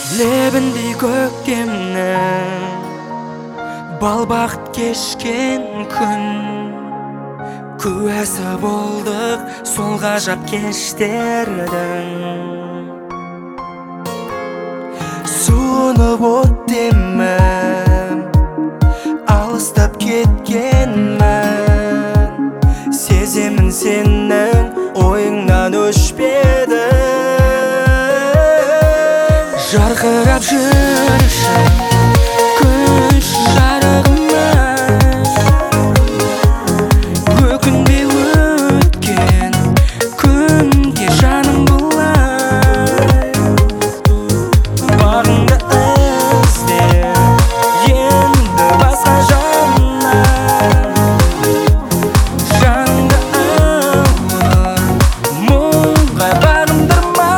лебіндей көктемнің бал бақыт кешкен күн, куәсі болдық сол ғажап кештердің. Суынып өттемін, алыстап кеткенмін, сеземін сенің ойыңнан өшпеді. Жарқырап жүрші күн жарығымай, өкінбе өткен күнге жаным бұлай. Бағыңды ізде енді басқа жаннан, жаныңды ауыр мұңға бағындырмай.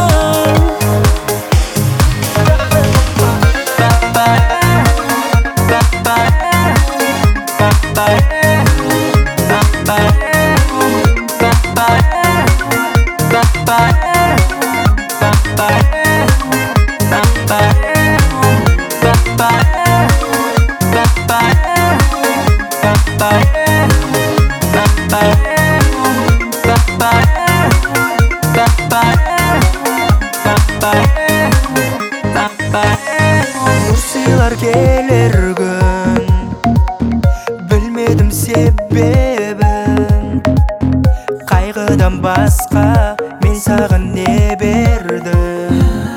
Нұр сыйлар келер күн, білмедім себебін, қайғыдан басқа мен саған не бердім?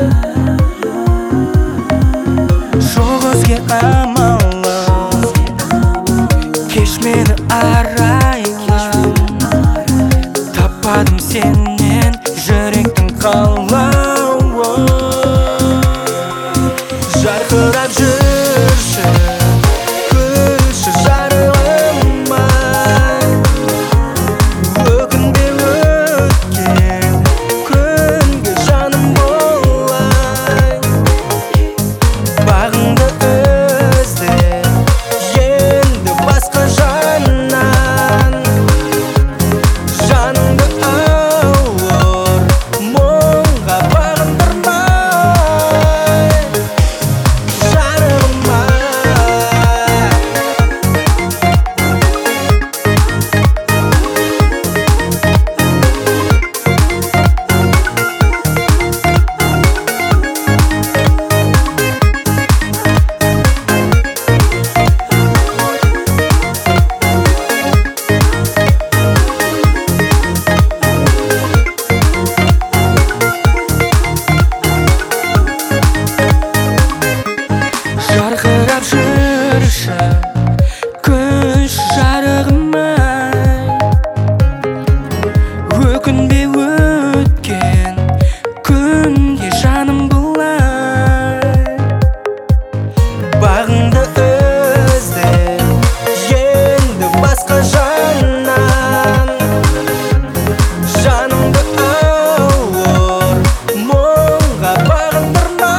Жоқ өзге амалым, кеш мені арайлым, таппадым сенен жүректің қалауын. Жарқырап жүрші күлші жарығымай, өкінбе өткен күнге жаным болай. Бағыңды ізде енді басқа жаннан, жаныңды ауыр мұңға бағындырмай. Жарқырап жүрші күн жарығымай, өкінбе өткен күнге жаным бұлай. Бағыңды ізде енді басқа жаннан, жаныңды ауыр мұңға бағындырмай.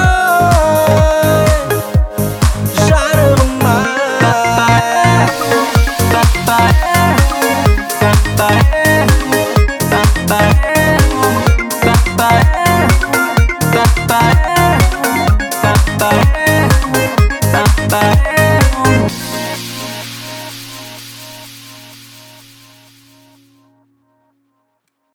Bye.